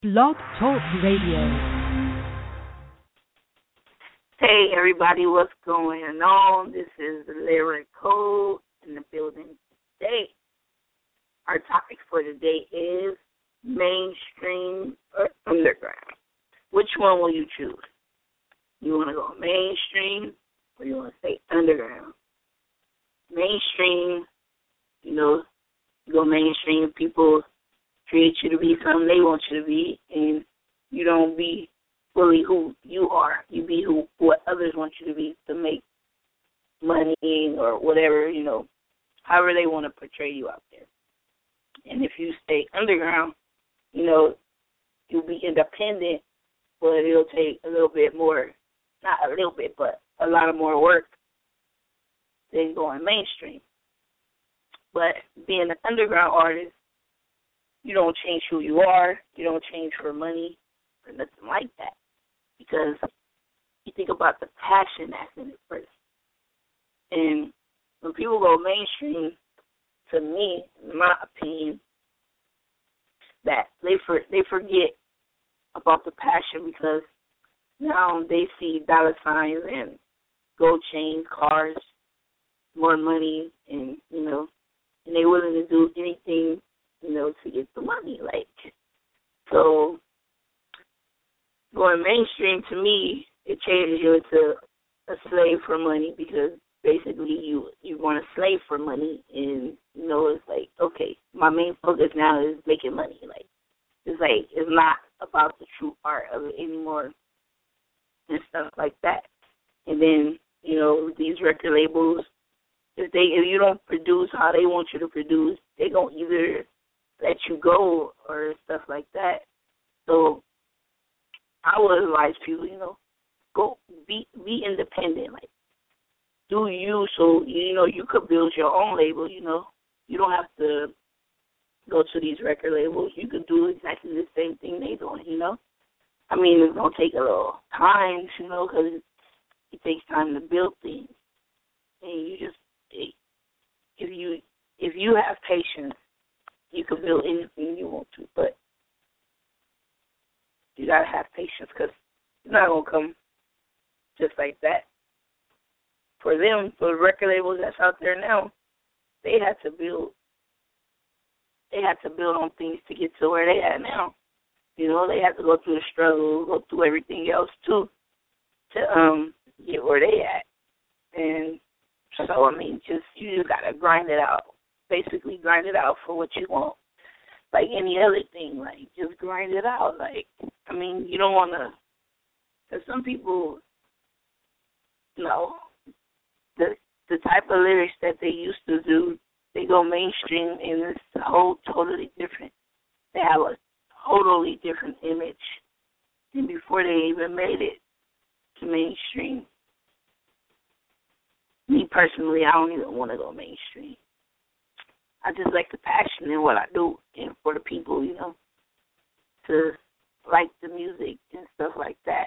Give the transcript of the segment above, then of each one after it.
Blog Talk Radio. Hey everybody, what's going on? This is Lyric Code in the building today. Our topic for today is mainstream or underground. Which one will you choose? You want to go mainstream or you want to stay underground? Mainstream, you go mainstream, people create you to be something they want you to be, and you don't be fully who you are. You be what others want you to be to make money or whatever, however they want to portray you out there. And if you stay underground, you'll be independent, but it'll take a little bit more, not a little bit, but a lot of more work than going mainstream. But being an underground artist, you don't change who you are. You don't change for money or nothing like that. Because you think about the passion that's in it first. And when people go mainstream, to me, in my opinion, that they forget about the passion because now they see dollar signs and gold chains, cars, more money, and and they're willing to do anything, to get the money. So going mainstream, to me, it changes you into a slave for money because basically you want a slave for money, and it's like, okay, my main focus now is making money. It's not about the true art of it anymore and stuff like that. And then these record labels, if you don't produce how they want you to produce, they gonna either let you go or stuff like that. So I would advise people, go be independent. Do you, so you could build your own label. You don't have to go to these record labels. You could do exactly the same thing they doing. I mean, it's gonna take a little time, because it takes time to build things. And if you have patience, you can build anything you want to, but you gotta have patience because it's not gonna come just like that. For them, for the record labels that's out there now, they had to build on things to get to where they at now. They had to go through the struggle, go through everything else too, to get where they at. And so you just gotta grind it out. Basically grind it out for what you want. Like any other thing, just grind it out. You don't want to, because some people, the type of lyrics that they used to do, they go mainstream and it's totally different. They have a totally different image than before they even made it to mainstream. Me personally, I don't even want to go mainstream. I just like the passion in what I do and for the people, to like the music and stuff like that,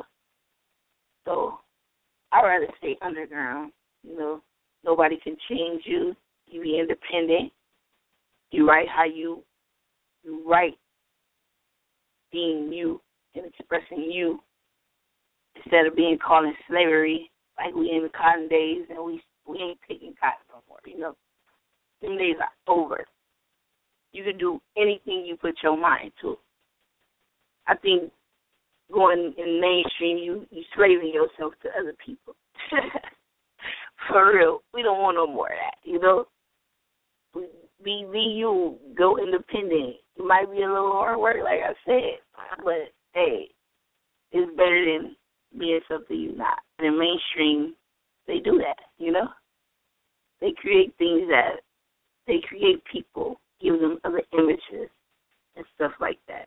So I'd rather stay underground, Nobody can change you. You be independent. You write how you write being you and expressing you instead of being called in slavery like we in the cotton days and we ain't taking cotton no more, Them days are over. You can do anything you put your mind to. I think going in mainstream, you slaving yourself to other people. For real. We don't want no more of that, Be you. Go independent. It might be a little hard work, like I said, but, hey, it's better than being something you're not. And in mainstream, they do that, They create things they create people, give them other images and stuff like that.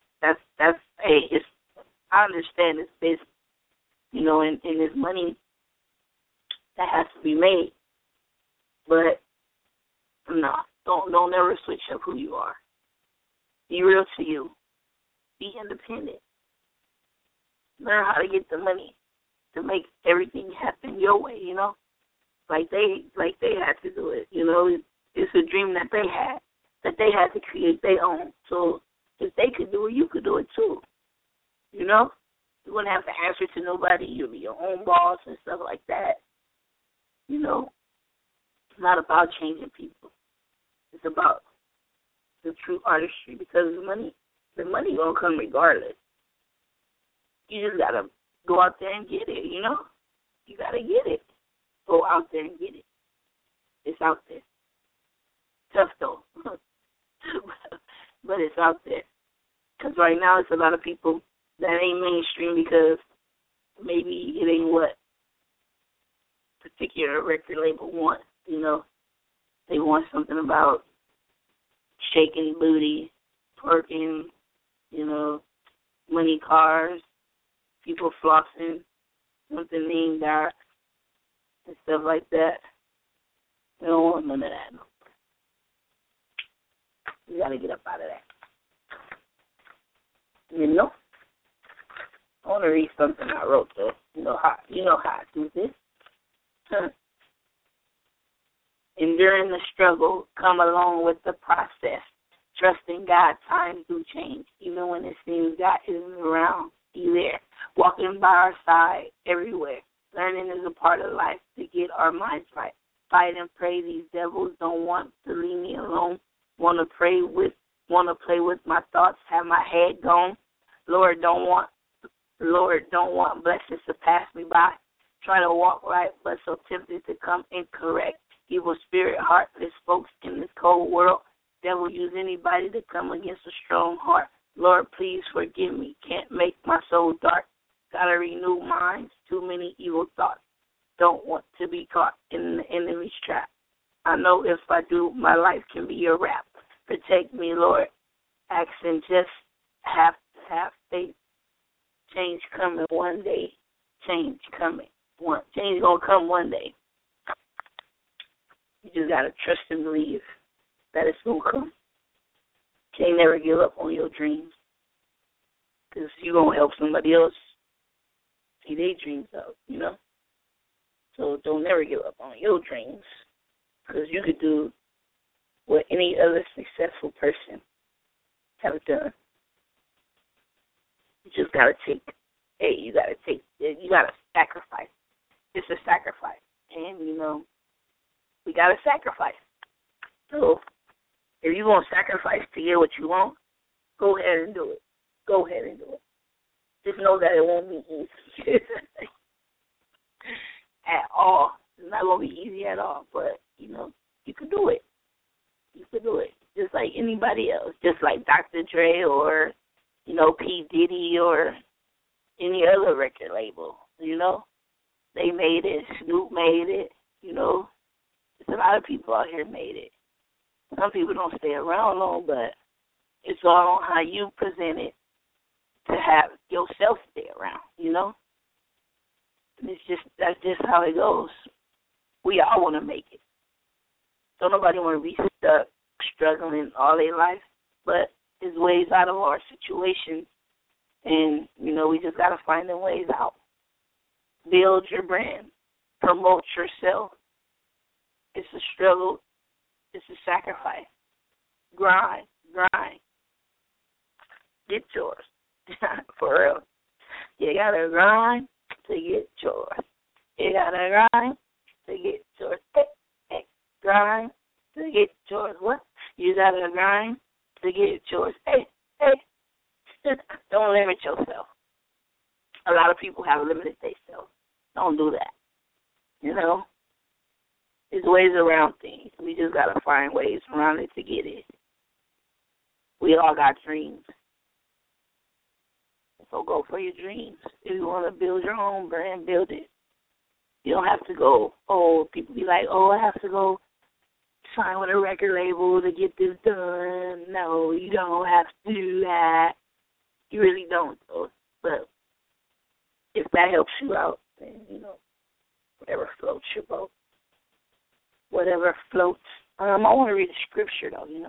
I understand it's business, and there's money that has to be made. But no, don't ever switch up who you are. Be real to you. Be independent. Learn how to get the money to make everything happen your way, Like they had to do it, It's a dream that they had to create their own. So If they could do it, you could do it too. You know? You wouldn't have to answer to nobody. You'll be your own boss and stuff like that. You know? It's not about changing people. It's about the true artistry, because the money gonna come regardless. You just gotta go out there and get it, you know? You gotta get it. Go out there and get it. It's out there. Tough though. But it's out there. Because right now it's a lot of people that ain't mainstream because maybe it ain't what particular record label wants, you know? They want something about shaking booty, twerking, you know, money, cars, people flossing, something named dark, and stuff like that. They don't want none of that. You got to get up out of that. You know? I want to read something I wrote, though. You know how I do this. Enduring the struggle, come along with the process. Trusting God, times do change. Even when it seems God isn't around, He's there. Walking by our side everywhere. Learning is a part of life to get our minds right. Fight and pray. These devils don't want to leave me alone. Want to play with my thoughts. Have my head gone. Lord, don't want blessings to pass me by. Try to walk right, but so tempted to come incorrect. Evil spirit, heartless folks in this cold world. Devil use anybody to come against a strong heart. Lord, please forgive me. Can't make my soul dark. Gotta renew minds. Too many evil thoughts. Don't want to be caught in the enemy's trap. I know if I do, my life can be a wrap. Protect me, Lord. Asking just have faith. Change coming one day. Change coming. Change gonna come one day. You just gotta trust and believe that it's gonna come. Can't never give up on your dreams, because you're gonna help somebody else see their dreams out, you know. So don't never give up on your dreams, because you could do what any other successful person have done. You just gotta you gotta sacrifice. It's a sacrifice, and you know, we gotta sacrifice. So if you're gonna sacrifice to get what you want, go ahead and do it. Go ahead and do it. Just know that it won't be easy at all. It's not gonna be easy at all, but you know, you can do it. You can do it, just like anybody else, just like Dr. Dre or you know P. Diddy or any other record label. You know, they made it. Snoop made it. You know, there's a lot of people out here made it. Some people don't stay around long, but it's all on how you present it to have yourself stay around, you know? And that's just how it goes. We all want to make it. Don't nobody want to be stuck, struggling all their life, but there's ways out of our situation, and, you know, we just got to find the ways out. Build your brand. Promote yourself. It's a struggle. It's a sacrifice. Grind. Get yours. For real. You got to grind to get yours. You got to grind to get yours. Hey. Grind to get yours. What? You got to grind to get yours. Hey. Don't limit yourself. A lot of people have limited themselves. Don't do that. You know? There's ways around things. We just got to find ways around it to get it. We all got dreams. So go for your dreams. If you want to build your own brand, build it. You don't have to go, people be like, I have to go sign with a record label to get this done. No, you don't have to do that. You really don't, though. But if that helps you out, then, you know, whatever floats your boat. Whatever floats. I want to read a scripture, though, you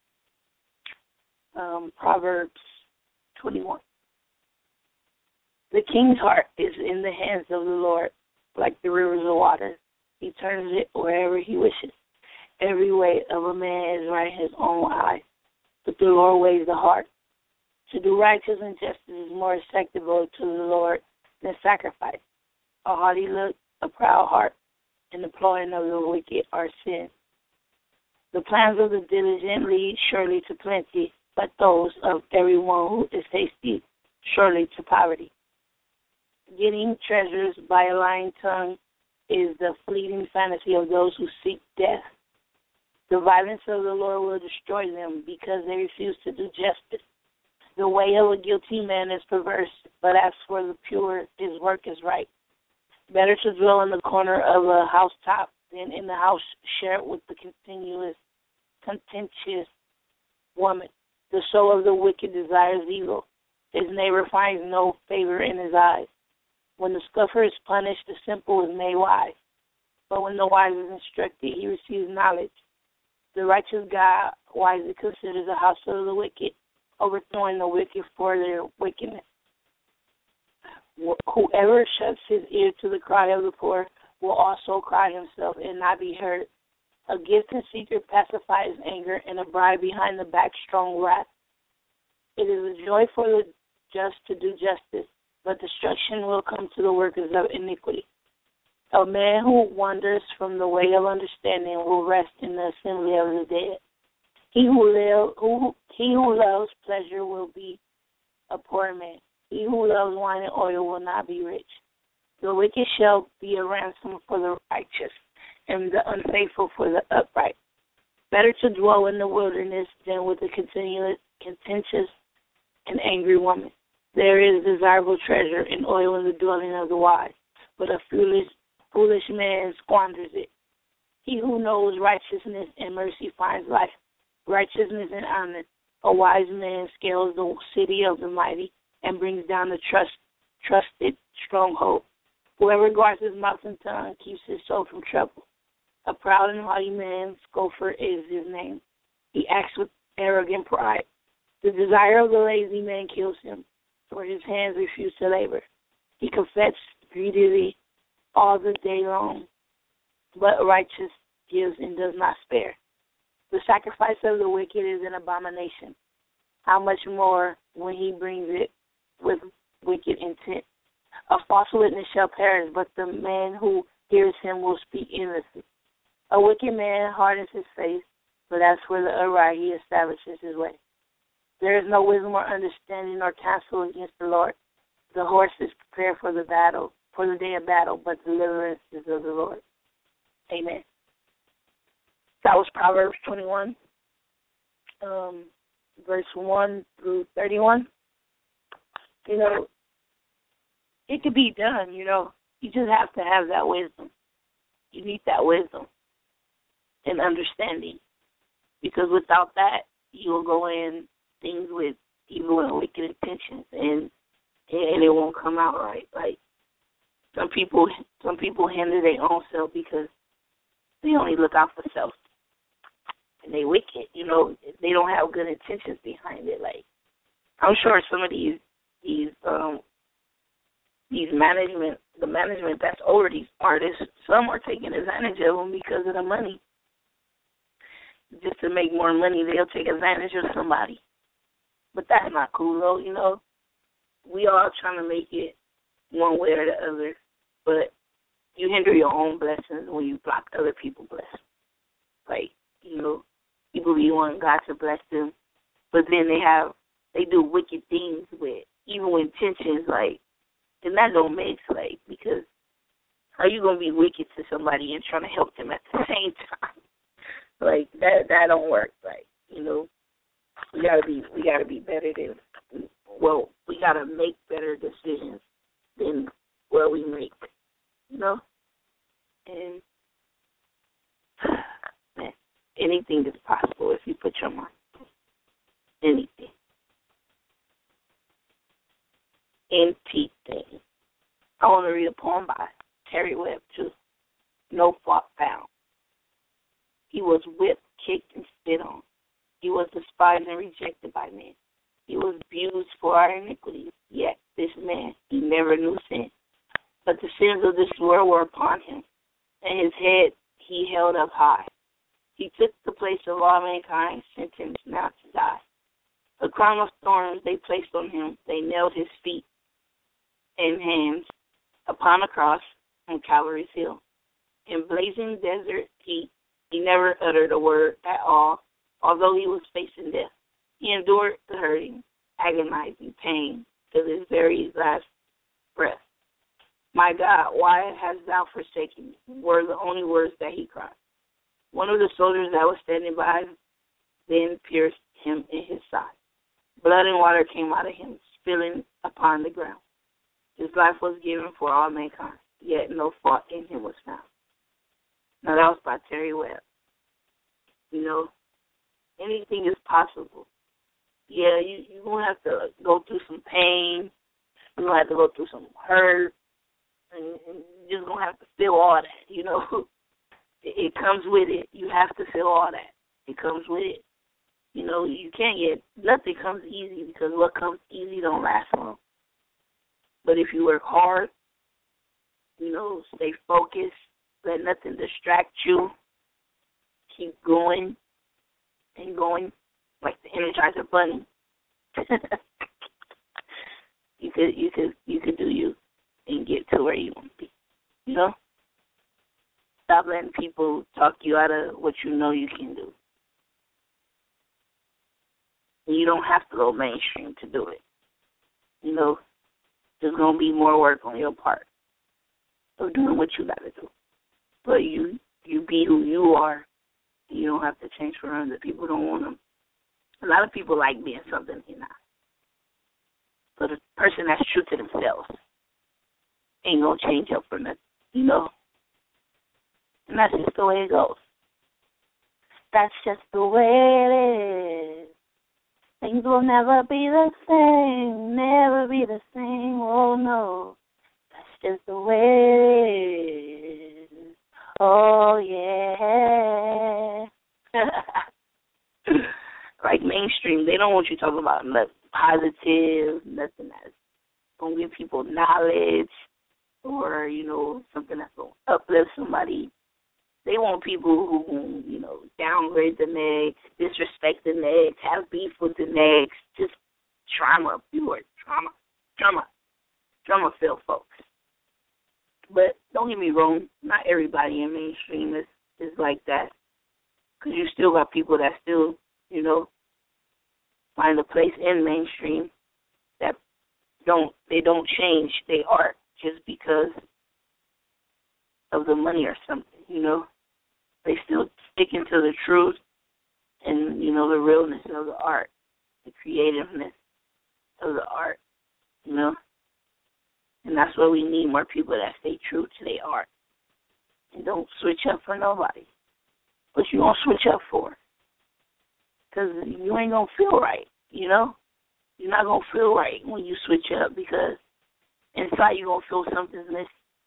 know. Proverbs 21. The king's heart is in the hands of the Lord, like the rivers of water. He turns it wherever he wishes. Every way of a man is right in his own eyes, but the Lord weighs the heart. To do righteous and justice is more acceptable to the Lord than sacrifice. A haughty look, a proud heart, and the plotting of the wicked are sin. The plans of the diligent lead surely to plenty, but those of everyone who is hasty surely to poverty. Getting treasures by a lying tongue is the fleeting fantasy of those who seek death. The violence of the Lord will destroy them because they refuse to do justice. The way of a guilty man is perverse, but as for the pure, his work is right. Better to dwell in the corner of a housetop than in the house shared with the contentious woman. The soul of the wicked desires evil. His neighbor finds no favor in his eyes. When the scoffer is punished, the simple is made wise. But when the wise is instructed, he receives knowledge. The righteous God wisely considers the house of the wicked, overthrowing the wicked for their wickedness. Whoever shuts his ear to the cry of the poor will also cry himself and not be heard. A gift in secret pacifies anger, and a bribe behind the back strong wrath. It is a joy for the just to do justice, but destruction will come to the workers of iniquity. A man who wanders from the way of understanding will rest in the assembly of the dead. He who loves pleasure will be a poor man. He who loves wine and oil will not be rich. The wicked shall be a ransom for the righteous, and the unfaithful for the upright. Better to dwell in the wilderness than with a contentious and angry woman. There is desirable treasure and oil in the dwelling of the wise, but a foolish man squanders it. He who knows righteousness and mercy finds life, righteousness and honor. A wise man scales the city of the mighty and brings down the trusted stronghold. Whoever guards his mouth and tongue keeps his soul from trouble. A proud and haughty man, scoffer is his name. He acts with arrogant pride. The desire of the lazy man kills him, for his hands refuse to labor. He confesses greedily all the day long, but righteous gives and does not spare. The sacrifice of the wicked is an abomination. How much more when he brings it with wicked intent? A false witness shall perish, but the man who hears him will speak innocently. A wicked man hardens his face, but as for the upright, he establishes his way. There is no wisdom or understanding or counsel against the Lord. The horse is prepared for the battle, for the day of battle, but deliverance is of the Lord. Amen. That was Proverbs 21, verse 1 through 31. You know, it could be done, you know. You just have to have that wisdom. You need that wisdom and understanding. Because without that, you will go in things with evil and wicked intentions, and it won't come out right. Like some people hinder their own self because they only look out for self, and they wicked. You know, they don't have good intentions behind it. Like I'm sure some of these management that's over these artists, some are taking advantage of them because of the money. Just to make more money, they'll take advantage of somebody. But that's not cool, though, you know. We all trying to make it one way or the other, but you hinder your own blessings when you block other people's blessings. Like, you know, people be wanting God to bless them, but then they do wicked things with evil intentions, like, and that don't make sense, because how you going to be wicked to somebody and trying to help them at the same time? Like, that don't work. Like, you know, we gotta be better than, well, we gotta make better decisions than what we make, you know? And, man, anything is possible if you put your mind. Anything. Anything. I want to read a poem by Terry Webb, too. No fault found. He was whipped, kicked, and spit on. He was despised and rejected by men. He was abused for our iniquities. Yet this man, he never knew sin. But the sins of this world were upon him, and his head he held up high. He took the place of all mankind, sentenced now to die. A crown of thorns they placed on him. They nailed his feet and hands upon a cross on Calvary's hill. In blazing desert heat, he never uttered a word at all, although he was facing death. He endured the hurting, agonizing pain till his very last breath. My God, why hast thou forsaken me? Were the only words that he cried. One of the soldiers that was standing by then pierced him in his side. Blood and water came out of him, spilling upon the ground. His life was given for all mankind, yet no fault in him was found. Now that was by Terry Webb. You know, anything is possible. Yeah, you're going to have to go through some pain. You're going to have to go through some hurt. And you're just going to have to feel all that, you know. It comes with it. You have to feel all that. It comes with it. You know, you can't get, nothing comes easy because what comes easy don't last long. But if you work hard, you know, stay focused, let nothing distract you, keep going and going like the Energizer Bunny. you could do you and get to where you want to be. You know? Stop letting people talk you out of what you know you can do. You don't have to go mainstream to do it. You know, there's going to be more work on your part of doing what you got to do. But you be who you are. You don't have to change for other people. Don't want them. A lot of people like being something they're not. But a person that's true to themselves ain't going to change up for nothing, you know? And that's just the way it goes. That's just the way it is. Things will never be the same, never be the same, oh no. That's just the way it is. Oh, yeah. Like mainstream, they don't want you talking about nothing positive, nothing that's going to give people knowledge or, you know, something that's going to uplift somebody. They want people who, you know, downgrade the next, disrespect the next, have beef with the next, just pure drama-filled folks. But don't get me wrong, not everybody in mainstream is like that. Because you still got people that still, you know, find a place in mainstream that don't change their art just because of the money or something, you know. They still sticking to the truth and, you know, the realness of the art, the creativeness of the art, you know. And that's why we need more people that stay true to their art and don't switch up for nobody. But you won't switch up for, because you ain't going to feel right, you know. You're not going to feel right when you switch up because inside you're going to feel something's missing.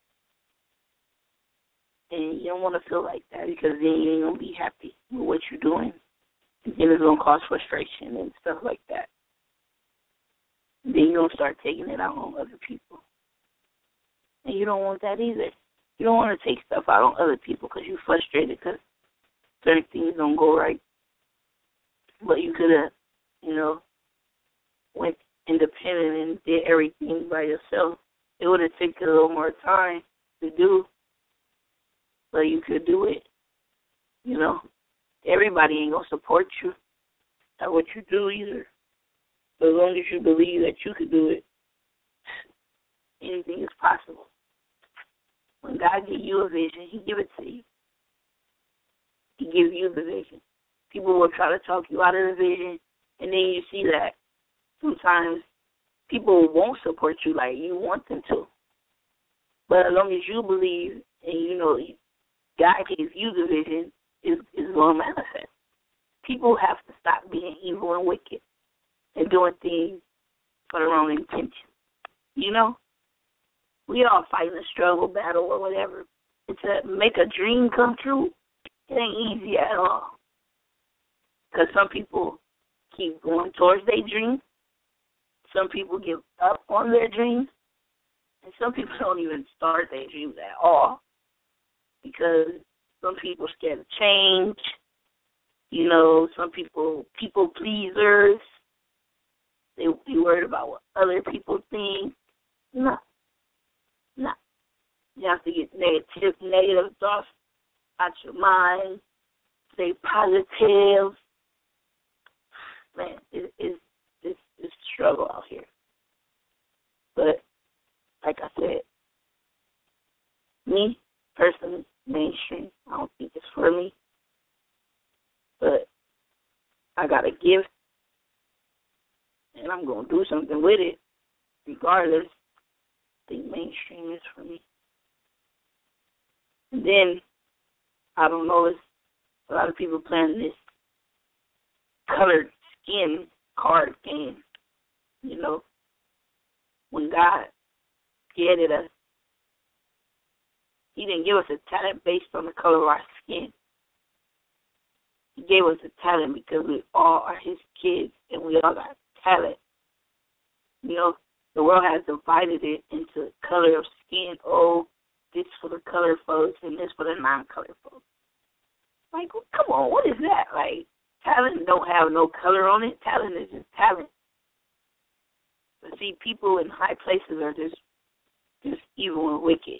And you don't want to feel like that because then you ain't going to be happy with what you're doing. And then it's going to cause frustration and stuff like that. And then you're going to start taking it out on other people. And you don't want that either. You don't want to take stuff out on other people because you're frustrated because certain things don't go right. But you could have, you know, went independent and did everything by yourself. It would have taken a little more time to do. But you could do it, you know. Everybody ain't going to support you at what you do either. But as long as you believe that you could do it, anything is possible. When God gives you a vision, he give it to you. He gives you the vision. People will try to talk you out of the vision, and then you see that sometimes people won't support you like you want them to. But as long as you believe and you know God gave you the vision, is going to manifest. People have to stop being evil and wicked and doing things for the wrong intention. You know? We all fighting a struggle, battle, or whatever. It's to make a dream come true. It ain't easy at all. Because some people keep going towards their dreams. Some people give up on their dreams. And some people don't even start their dreams at all. Because some people are scared of change. You know, some people pleasers. They be worried about what other people think. No. You have to get negative thoughts out your mind. Stay positive. Man, it's struggle out here. But, like I said, me, personally, mainstream, I don't think it's for me. But I got a gift, and I'm going to do something with it, regardless. I think mainstream is for me. And then, I don't know, it's a lot of people playing this colored skin card game. You know, when God created us, He didn't give us a talent based on the color of our skin. He gave us a talent because we all are His kids and we all got talent. You know, the world has divided it into color of skin. Oh, this for the colored folks and this for the non-colored folks. Like, come on, what is that? Like, talent don't have no color on it. Talent is just talent. But see, people in high places are just evil and wicked.